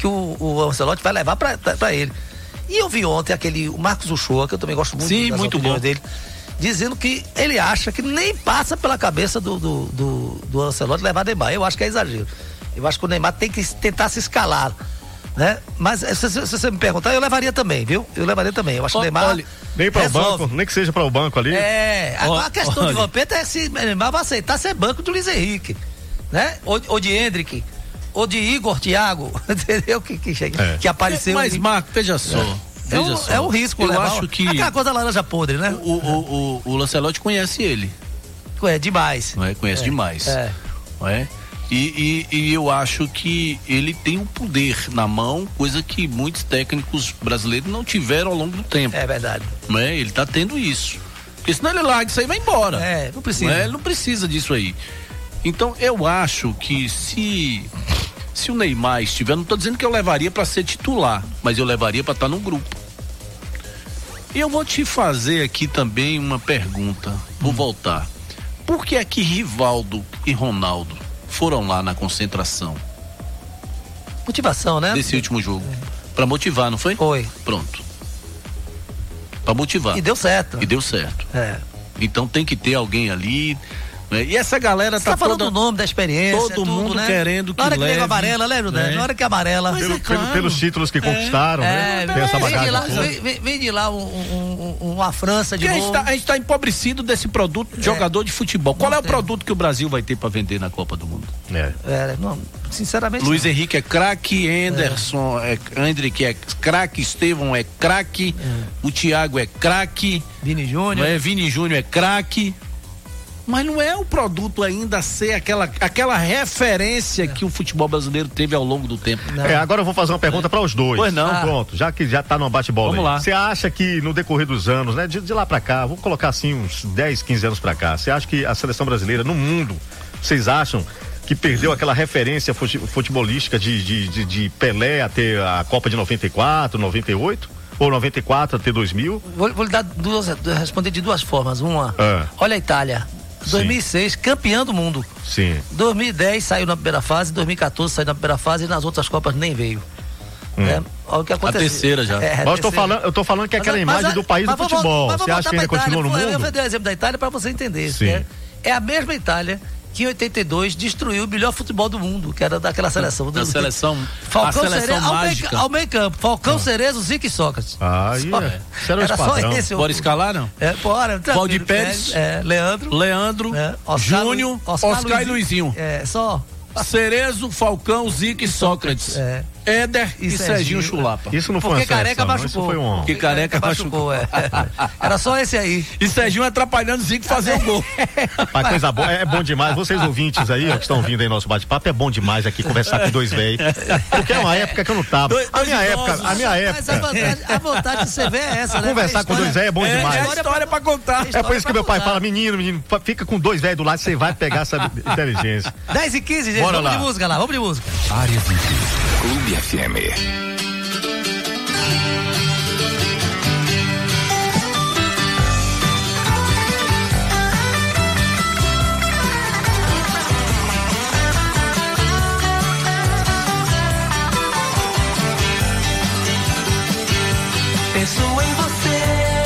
que o, o Ancelotti vai levar pra, pra, pra ele. E eu vi ontem aquele, o Marcos Uchoa, que eu também gosto muito Sim, das muito opiniões bom. dele, dizendo que ele acha que nem passa pela cabeça do, do, do, do Ancelotti levar Neymar. Eu acho que é exagero. Eu acho que o Neymar tem que tentar se escalar, né? Mas se, se, se você me perguntar, eu levaria também, viu? Eu levaria também. Eu acho que o Neymar Olha, nem para o banco, nem que seja para o banco ali. É, a, Ó, a questão olha. de Vampeta é se o Neymar vai aceitar ser banco de Luiz Henrique, né? Ou, ou de Hendrick, ou de Igor, Thiago, entendeu? Que, que, chega, É. que apareceu. Mas, e- Marco, veja só. É. Veja É um- só. é um risco Eu levar- acho que aquela coisa laranja podre, né? O, o, o, o Lancelotti conhece ele. É demais. Não é? Conhece É, demais. é. Não é? E, e, e eu acho que ele tem o poder na mão, coisa que muitos técnicos brasileiros não tiveram ao longo do tempo. É verdade. Não é? Ele tá tendo isso. Porque senão ele larga isso aí e vai embora. É, não precisa. Não é? Ele não precisa disso aí. Então eu acho que se se o Neymar estiver, não tô dizendo que eu levaria para ser titular, mas eu levaria para estar num grupo. E eu vou te fazer aqui também uma pergunta. Vou Hum. voltar. Por que é que Rivaldo e Ronaldo foram lá na concentração Motivação, né? desse último jogo? Pra motivar, não foi? Foi. Pronto. Pra motivar. E deu certo. E deu certo. É. Então tem que ter alguém ali, né? E essa galera Você tá, tá falando toda... do nome, da experiência, todo tudo, mundo né? querendo que Na hora que leve, leva amarela, né, Judé? né? Na hora que amarela. Pelo- pelo- pelo- pelos títulos que conquistaram, né? Tem essa vem de bagagem lá, toda. vem, vem- vem de lá um- um- um- uma França de Porque a gente, novo. tá, a gente tá empobrecido desse produto de É. jogador de futebol. Qual Não é o tem. produto que o Brasil vai ter pra vender na Copa do Mundo? É. É, não, sinceramente. Luiz não. Henrique é craque, Henderson é, Hendrick é craque, Estevão é craque, o Thiago é craque, Vini Júnior. é, Vini Júnior é craque. Mas não é o produto ainda ser aquela, aquela referência que o futebol brasileiro teve ao longo do tempo. É, agora eu vou fazer uma pergunta para os dois. Pois não. Ah. Pronto, já que já tá no bate-bola. Vamos aí. lá. Você acha que no decorrer dos anos, né, de, de lá para cá, vou colocar assim uns dez, quinze anos para cá, você acha que a seleção brasileira no mundo, vocês acham que perdeu aquela referência fute- futebolística de, de, de, de Pelé até a Copa de noventa e quatro, noventa e oito? Ou noventa e quatro até dois mil? Vou, vou lhe dar duas, responder de duas formas. Uma, Ah. olha a Itália. dois mil e seis, campeã do mundo. Sim. dois mil e dez saiu na primeira fase, dois mil e quatorze saiu na primeira fase e nas outras Copas nem veio. Hum. É, olha o que aconteceu. terceira já. É, Mas eu tô terceira. falando, eu tô falando que é aquela Mas- imagem mas- do país mas do vou- futebol. mas vou Você acha voltar que ainda pra continua no Itália. Eu mundo? vou dar o exemplo da Itália para você entender. Sim. né? É a mesma Itália que em oitenta e dois destruiu o melhor futebol do mundo, que era daquela seleção. Da do, seleção, Falcão a seleção Cerezo, ao meio, mágica. ao meio campo, Falcão, Cerezo, Zico e Sócrates. Aí, Só- é. Isso era o era só esquadrão. esse. o- Bora escalar, não? É, bora. Valdir Pérez, É, Leandro. Leandro, É, Oscar Júnior, Lu- Oscar, Oscar e Luizinho. É, só. Cerezo, Falcão, Zico e Sócrates. É. Éder e, E Serginho Serginho. Chulapa. Isso não foi Porque uma seleção, Careca não. machucou. Isso foi um... Porque Careca machucou. é. Era só esse aí. E Serginho atrapalhando o Zico fazer o gol. Mas coisa boa, é bom demais. Vocês ouvintes aí, ó, que estão vindo aí nosso bate-papo, é bom demais aqui conversar com dois velhos. Porque é uma época que eu não tava. Dois- A minha dois época, idosos. a minha Mas a época. vontade, a vontade de você ver é essa, né? Conversar A com história- dois velhos é bom É, demais. é a história pra contar. É por isso que meu pai pra fala, menino, menino, fica com dois velhos do lado, você vai pegar essa inteligência. dez e quinze, gente. Bora Vamos lá. de música lá, vamos de música. Área V I P. Clube F M. Penso em você,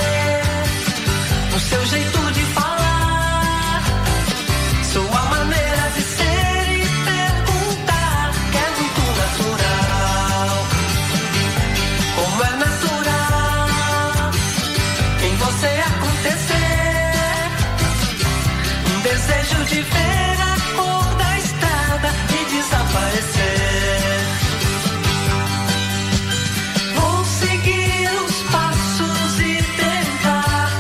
o seu jeito de falar, sua maneira de ser e perguntar, que é muito natural. Como é natural em você acontecer, um desejo de ver a cor da estrada e desaparecer. Vou seguir os passos e tentar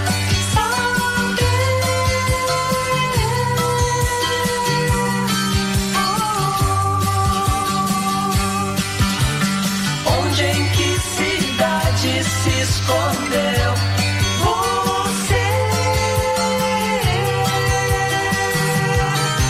saber onde, em que cidade se escondeu você.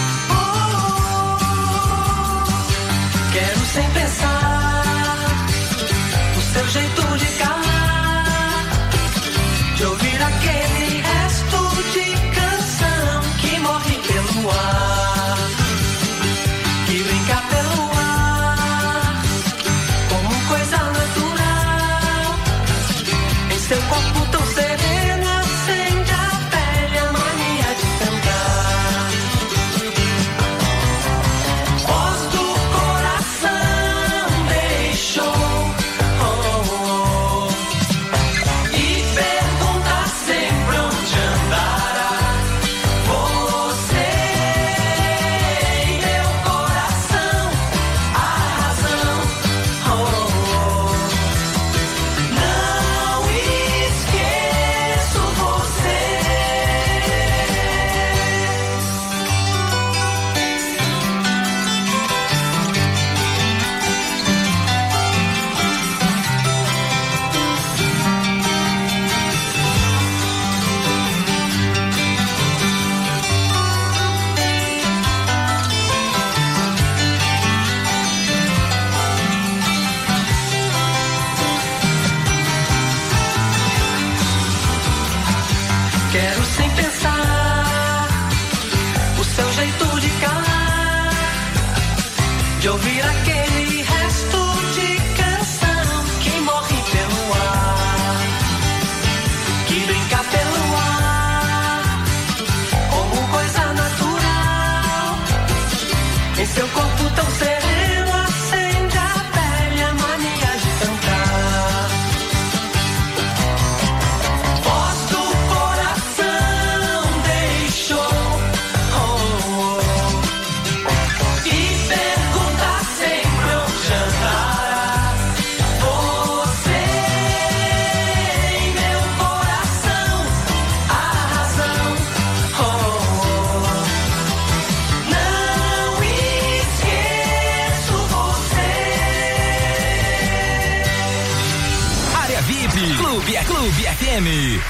Clube F M.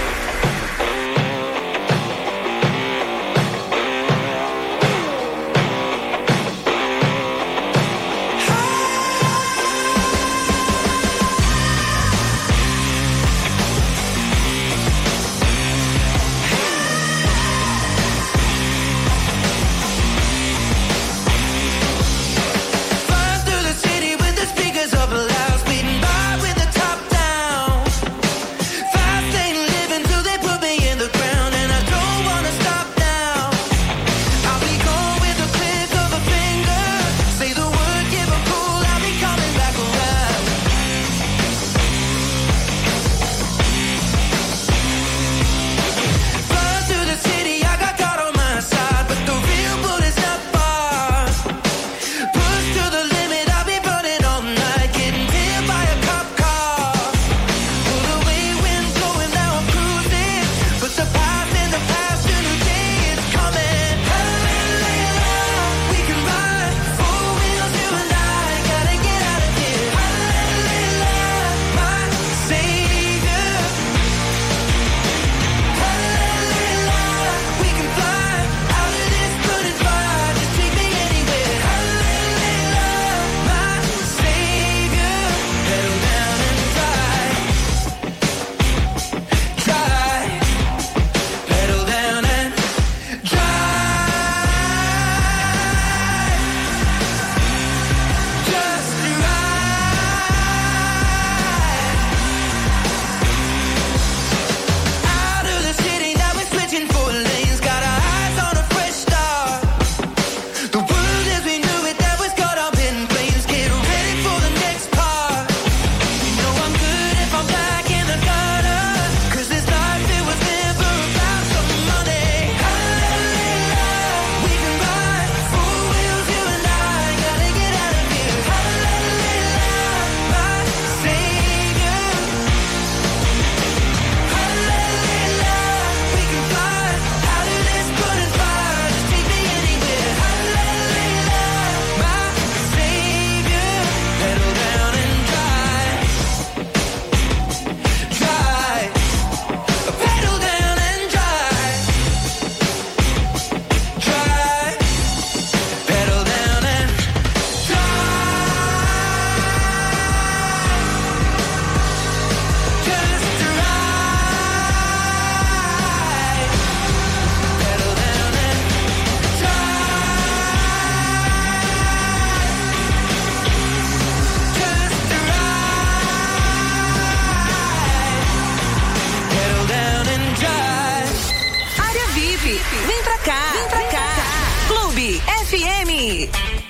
Vem pra cá, vem pra cá. Clube F M.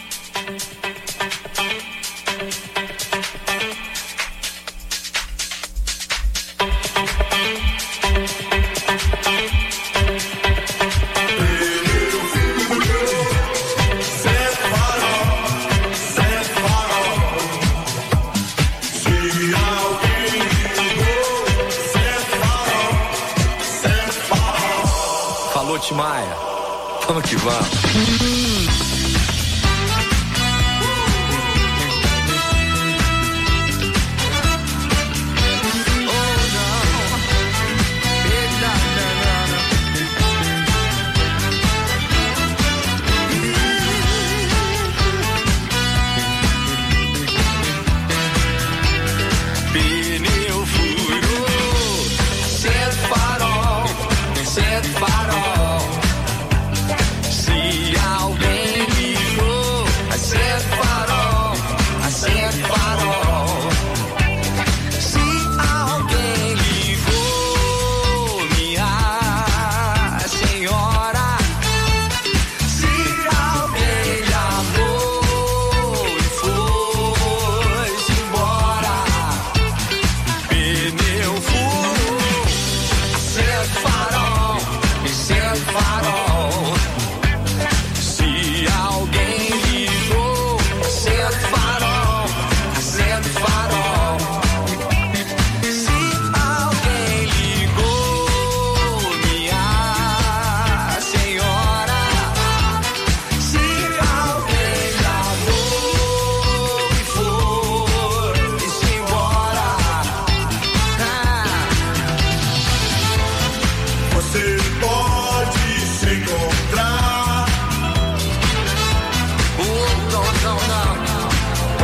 Maia, vamos que vamos. Pneu furou, sete farol, sete farol. Se alguém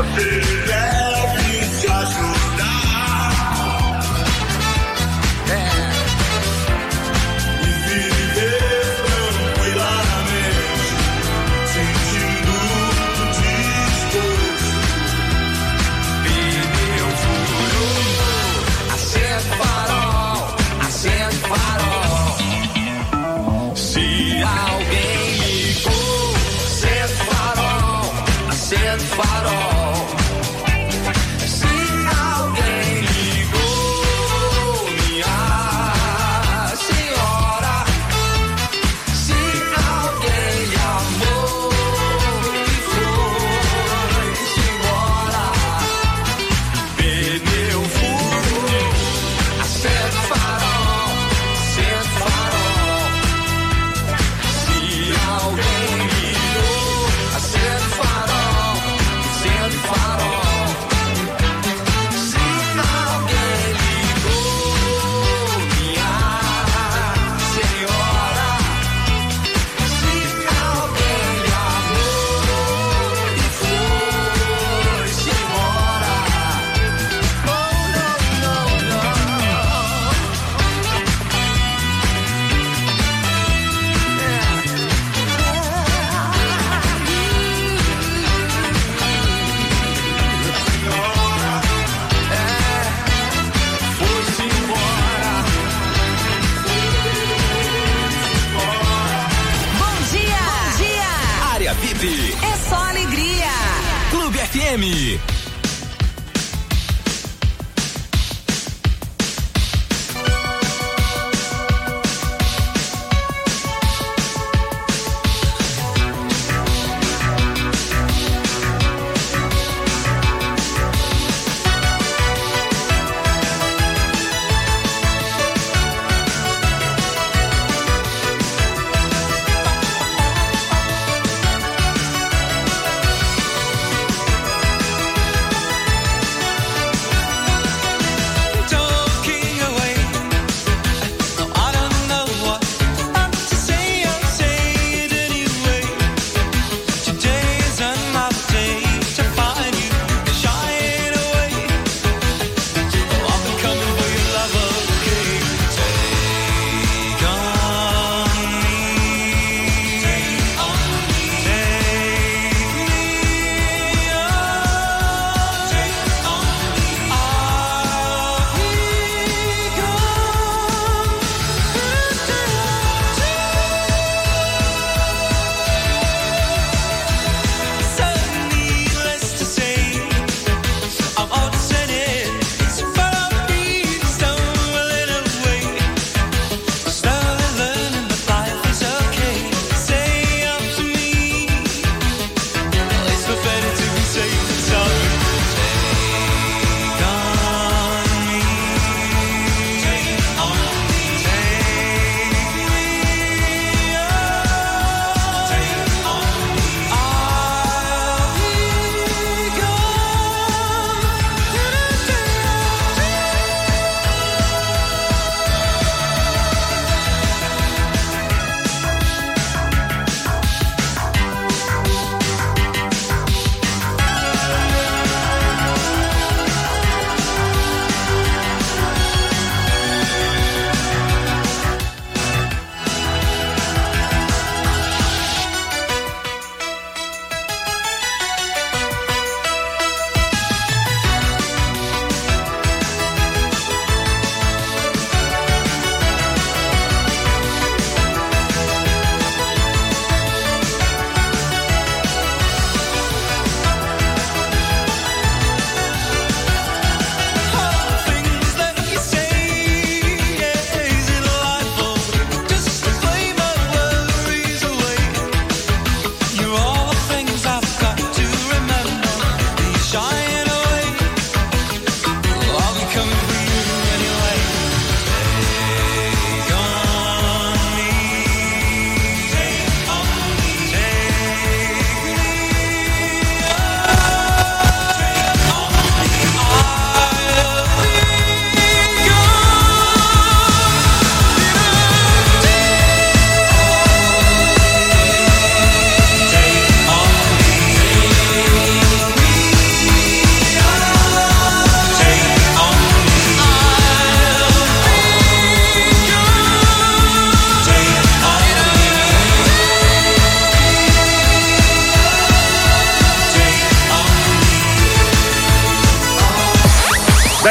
Você deve se ajudar. É. E viver tranquilamente, sentindo disposto. Pneu furou, acende farol, acende farol. Se alguém ligou, acende farol, acende farol. É só alegria. Clube F M.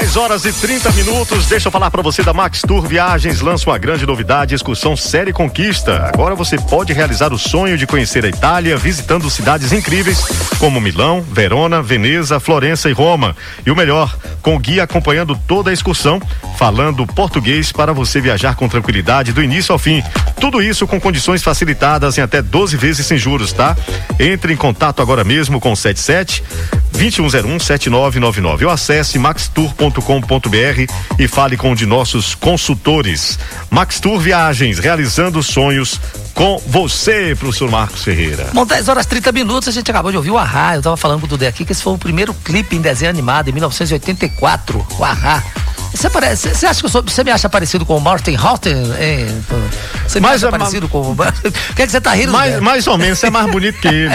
dez horas e trinta minutos. Deixa eu falar para você da Max Tour Viagens. Lança uma grande novidade, excursão Série Conquista. Agora você pode realizar o sonho de conhecer a Itália visitando cidades incríveis como Milão, Verona, Veneza, Florença e Roma. E o melhor, com guia acompanhando toda a excursão, falando português para você viajar com tranquilidade do início ao fim. Tudo isso com condições facilitadas em até doze vezes sem juros, tá? Entre em contato agora mesmo com o sete sete, dois um zero um, sete nove nove nove ou acesse max tour ponto com ponto b r e fale com um de nossos consultores. Max Tour Viagens, realizando sonhos com você, professor Marcos Ferreira. Bom, dez horas e trinta minutos, a gente acabou de ouvir o Ahá. Eu tava falando com o Dudé aqui que esse foi o primeiro clipe em desenho animado em mil novecentos e oitenta e quatro, o Ahá. Você parece, você acha que eu sou, você me acha parecido com o Martin Houghton? Você me mais, acha parecido com o... O que é que você tá rindo? Mais, mais ou menos, você é mais bonito que ele.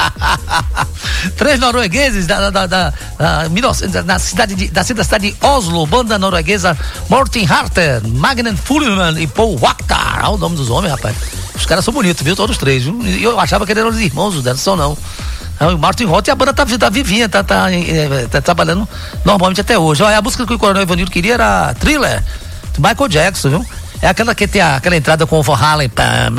Três noruegueses da, da, da, da, na cidade de, da cidade de Oslo, banda norueguesa Martin Houghton, Magnus Fullman e Paul Wachter. Olha o nome dos homens, rapaz. Os caras são bonitos, viu? Todos três, viu? E eu achava que eles eram os irmãos, não são não. O Martin Houghton e a banda tá, tá vivinha, tá, tá, é, tá trabalhando normalmente até hoje. Olha, a música que o Coronel Ivanildo queria era Thriller, do Michael Jackson, viu? É aquela que tem a, aquela entrada com o Van Halen.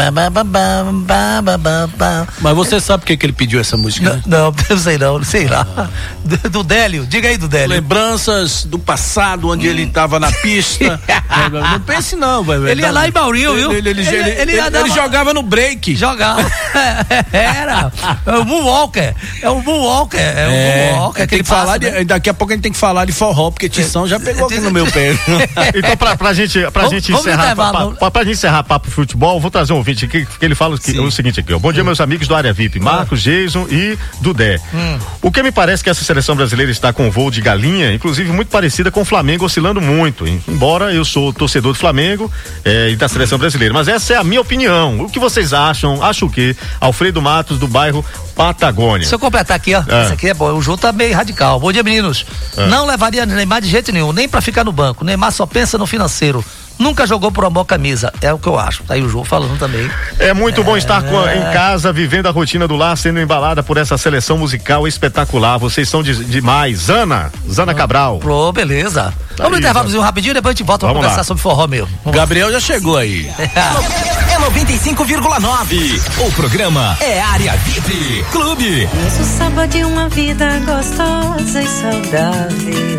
Mas você sabe por que, que ele pediu essa música? Não, não, não sei não, sei lá. Do, do Délio, diga aí do Délio. Lembranças do passado, onde ele estava na pista. Não pense não, vai. Ele ia lá em Bauru, viu? Ele, ele, ele, ele, ele, ele, ele jogava no break. Jogava. Era. É o Moonwalker. É o Moonwalker. É o é, Moonwalker. Tem que passa, falar de, né? Daqui a pouco a gente tem que falar de forró, porque Tição já pegou aqui no meu pé. Então, pra, pra gente, pra vamos, gente vamos encerrar. Levar, pra, pra, pra gente encerrar papo futebol, vou trazer um ouvinte aqui que ele fala que, o seguinte aqui, ó. Bom dia, meus amigos do Área V I P, Marcos, Jason e Dudé. Hum. O que me parece que essa seleção brasileira está com um voo de galinha, inclusive muito parecida com o Flamengo, oscilando muito. Embora eu sou torcedor do Flamengo é, e da seleção brasileira. Mas essa é a minha opinião. O que vocês acham? Acho o quê? Alfredo Matos, do bairro Patagônia. Se eu completar aqui, ó. É. Esse aqui é bom. O João tá meio radical. Bom dia, meninos. É. Não levaria Neymar de jeito nenhum, nem pra ficar no banco. Neymar só pensa no financeiro. Nunca jogou por uma boa camisa, é o que eu acho. Tá aí o João falando também. É muito é, bom estar com, é... em casa, vivendo a rotina do lar, sendo embalada por essa seleção musical espetacular. Vocês são de, demais. Zana, Zana Cabral. Pô, beleza. Tá Vamos no intervalozinho rapidinho, depois a gente volta pra conversar lá sobre forró mesmo. Gabriel já chegou aí. É noventa e cinco vírgula nove. O programa é Área V I P Clube. Isso sábado de uma vida gostosa e saudável.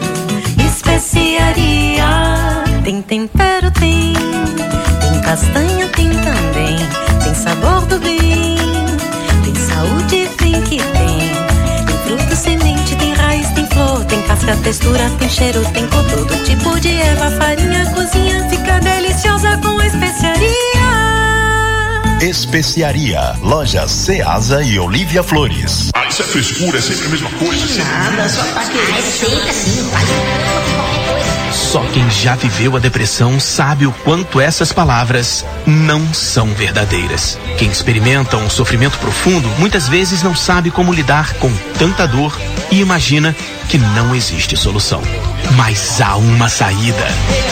Especiaria. Tem tempero, tem. Tem castanha, tem também. Tem sabor do bem. Tem saúde, tem que tem. Tem fruto, semente, tem raiz, tem flor. Tem casca, textura, tem cheiro, tem cor. Todo tipo de erva, farinha, cozinha. Fica deliciosa com especiaria. Especiaria, lojas Ceasa e Olívia Flores. Ah, isso é frescura, é sempre a mesma coisa. Nada, só tá querendo. É sempre assim, faz qualquer coisa. Só quem já viveu a depressão sabe o quanto essas palavras não são verdadeiras. Quem experimenta um sofrimento profundo muitas vezes não sabe como lidar com tanta dor e imagina que não existe solução. Mas há uma saída.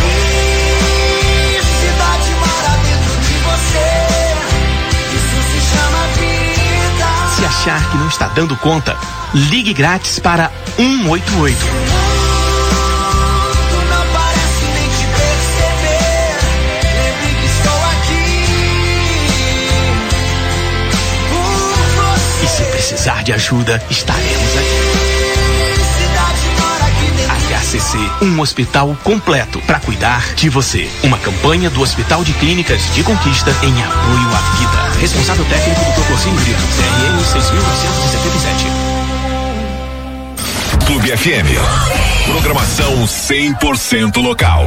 Se achar que não está dando conta, ligue grátis para um oito oito. E se precisar de ajuda, estaremos aqui. H C C, um hospital completo para cuidar de você. Uma campanha do Hospital de Clínicas de Conquista em apoio à vida. Responsável técnico do Procorcínio Brito, C R M seis mil novecentos e setenta e sete. Clube F M. Programação cem por cento local.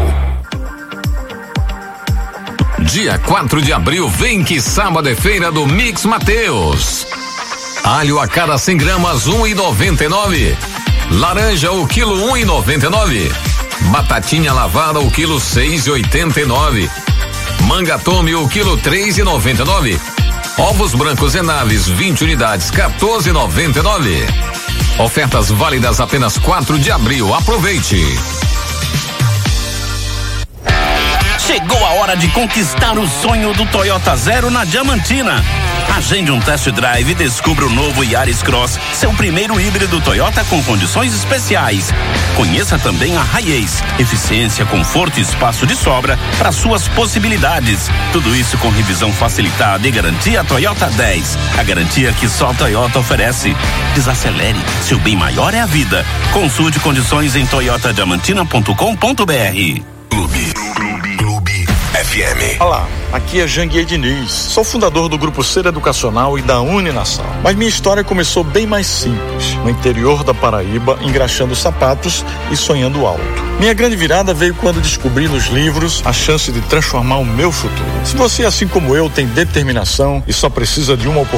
Dia quatro de abril, vem que sábado é feira do Mix Mateus. Alho a cada cem gramas, um e noventa e nove. Laranja o quilo um e noventa e nove. Batatinha lavada o quilo seis e oitenta e nove. Manga tome o quilo três e noventa e nove. Ovos brancos Enaves vinte unidades quatorze e noventa e nove. Ofertas válidas apenas quatro de abril. Aproveite. Chegou a hora de conquistar o sonho do Toyota Zero na Diamantina. Agende um test drive e descubra o novo Yaris Cross, seu primeiro híbrido Toyota com condições especiais. Conheça também a Hiace, eficiência, conforto e espaço de sobra para suas possibilidades. Tudo isso com revisão facilitada e garantia Toyota dez. A garantia que só a Toyota oferece. Desacelere, seu bem maior é a vida. Consulte condições em toyota diamantina ponto com ponto br. Clube. Clube. Clube F M. Olá, aqui é Janguier Diniz. Sou fundador do Grupo Ser Educacional e da Uninasal. Mas minha história começou bem mais simples, no interior da Paraíba, engraxando sapatos e sonhando alto. Minha grande virada veio quando descobri nos livros a chance de transformar o meu futuro. Se você, assim como eu, tem determinação e só precisa de uma oportunidade,